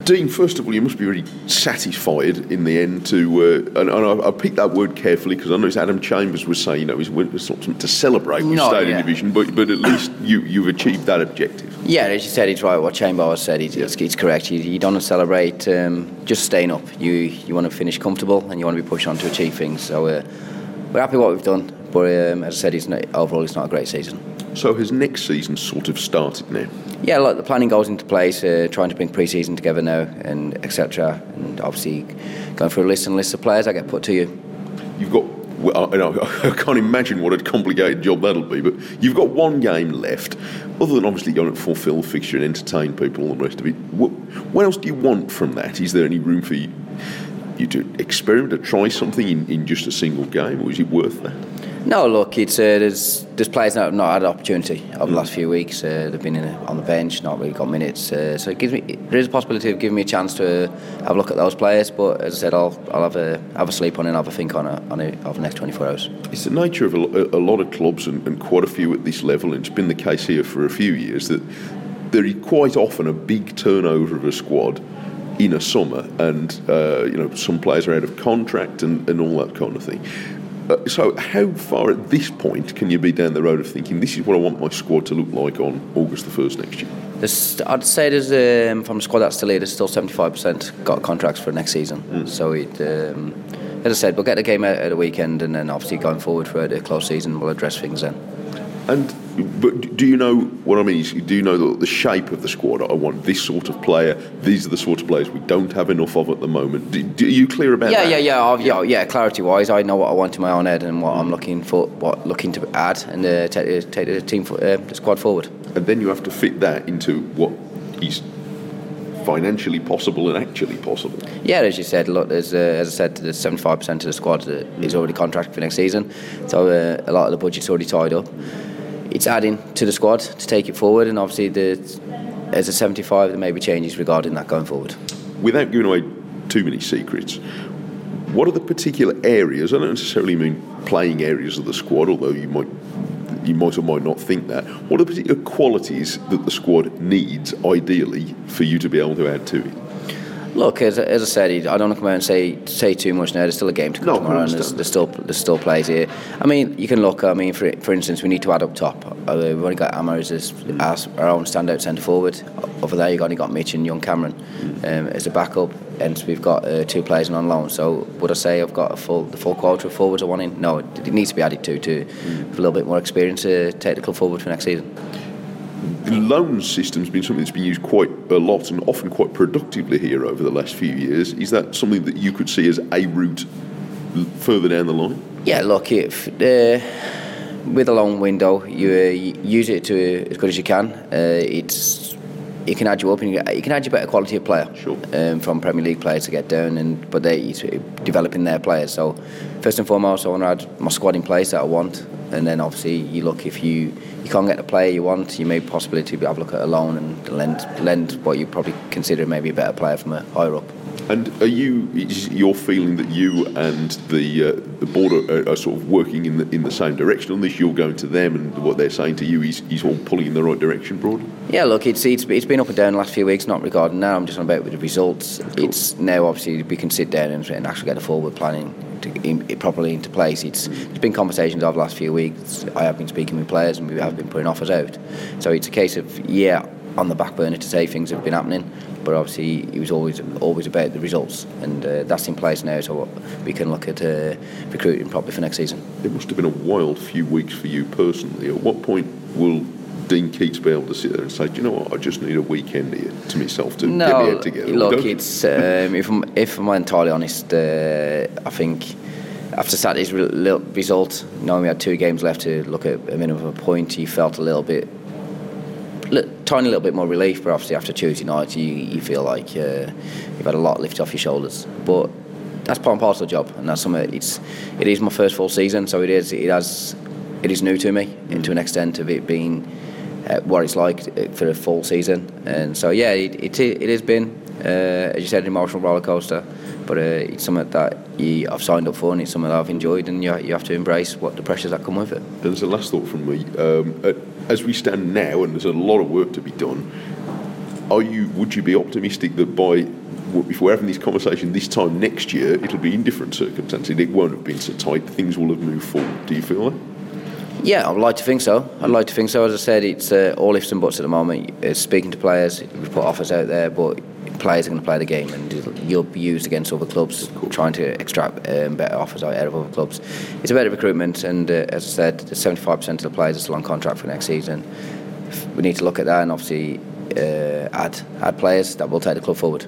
Dean, first of all, you must be really satisfied in the end to, and I picked that word carefully because I noticed Adam Chambers was saying, it's not something to celebrate with Stadium Division, but at least you've achieved that objective. Yeah, as you said, it's right. What Chambers said, it's correct. You don't want to celebrate just staying up. You want to finish comfortable and you want to be pushed on to achieve things. So we're happy with what we've done, but as I said, overall it's not a great season. So has next season sort of started now? Yeah, like the planning goes into place, trying to bring pre-season together now, and etc. And obviously going through a list of players that get put to you. You've got, I can't imagine what a complicated job that'll be, but you've got one game left. Other than obviously going to fulfil the fixture and entertain people and the rest of it, what else do you want from that? Is there any room for you to experiment, to try something in just a single game, or is it worth that? No, look, it's there's players that have not had an opportunity over the last few weeks. They've been on the bench, not really got minutes. So there is a possibility of giving me a chance to have a look at those players. But as I said, I'll have a sleep on it and have a think on it over the next 24 hours. It's the nature of a lot of clubs and quite a few at this level, and it's been the case here for a few years, that there is quite often a big turnover of a squad in a summer, and some players are out of contract and all that kind of thing. So how far at this point can you be down the road of thinking this is what I want my squad to look like on August the 1st next year? I'd say there's from the squad that's still here, there's still 75% got contracts for next season. So as I said, we'll get the game out at the weekend, and then obviously going forward for the close season we'll address things then. But do you know what I mean? Do you know the shape of the squad? I want this sort of player. These are the sort of players we don't have enough of at the moment. Are you clear about that? Yeah. Clarity-wise, I know what I want in my own head and what I'm looking to add and take the squad forward. And then you have to fit that into what is financially possible and actually possible. Yeah, as you said, look, as I said, there's 75% of the squad is already contracted for next season, so a lot of the budget's already tied up. It's adding to the squad to take it forward, and obviously as a 75 there may be changes regarding that going forward. Without giving away too many secrets, what are the particular areas, I don't necessarily mean playing areas of the squad, although you might or might not think that, what are the particular qualities that the squad needs ideally for you to be able to add to it? Look, as I said, I don't want to come out and say too much now. There's still a game to come tomorrow, and there's still players here. I mean, you can look. I mean, for instance, we need to add up top. We've only got Amar as our own standout centre forward. Over there, you've only got Mitch and young Cameron as a backup, and we've got two players on loan. So would I say I've got the full quota of forwards I want in? No, it needs to be added to with a little bit more experience to take the club forward for next season. The loan system's been something that's been used quite a lot and often quite productively here over the last few years. Is that something that you could see as a route further down the line? Yeah, look, with a loan window, you use it to as good as you can. It can add you up, and you can add you better quality of player. Sure. From Premier League players to get down, but they're developing their players. So first and foremost, I want to add my squad in place that I want, and then obviously you look, if you can't get the player you want, you may possibly have a look at a loan and lend what you probably consider maybe a better player from a higher up. And is your feeling that you and the board are sort of working in the same direction on this? You're going to them, and what they're saying to you is all pulling in the right direction broadly? Yeah, look, it's been up and down the last few weeks, not regarding now, I'm just on about with the results. Cool. It's now obviously we can sit down and actually get a forward planning properly into place. There's been conversations over the last few weeks. I have been speaking with players and we have been putting offers out. So it's a case of, on the back burner to say things have been happening, but obviously it was always about the results, and that's in place now, so we can look at recruiting properly for next season. It must have been a wild few weeks for you personally. At what point will Dean Keats be able to sit there and say, do you know what, I just need a weekend here to myself to get my head together? Look, it's if I'm entirely honest, I think after Saturday's result, knowing we had 2 games left to look at a minimum of a point, he felt tiny little bit more relief, but obviously after Tuesday night you feel like you've had a lot lifted off your shoulders. But that's part and parcel of the job, and that's something. It is my first full season, so it is new to me, and to an extent of it being what it's like for a full season. And so it has been as you said, an emotional roller coaster, but it's something that I've signed up for, and it's something that I've enjoyed, and you have to embrace what the pressures that come with it. And there's a last thought from me. As we stand now, and there's a lot of work to be done, Would you be optimistic that if we're having this conversation this time next year, it'll be in different circumstances? It won't have been so tight. Things will have moved forward. Do you feel that? Yeah, I'd like to think so. As I said, it's all ifs and buts at the moment. It's speaking to players, we put offers out there, but players are going to play the game, and you'll be used against other clubs trying to extract better offers out of other clubs. It's a better recruitment, and as I said, 75% of the players are still on contract for next season. We need to look at that and obviously add players that will take the club forward.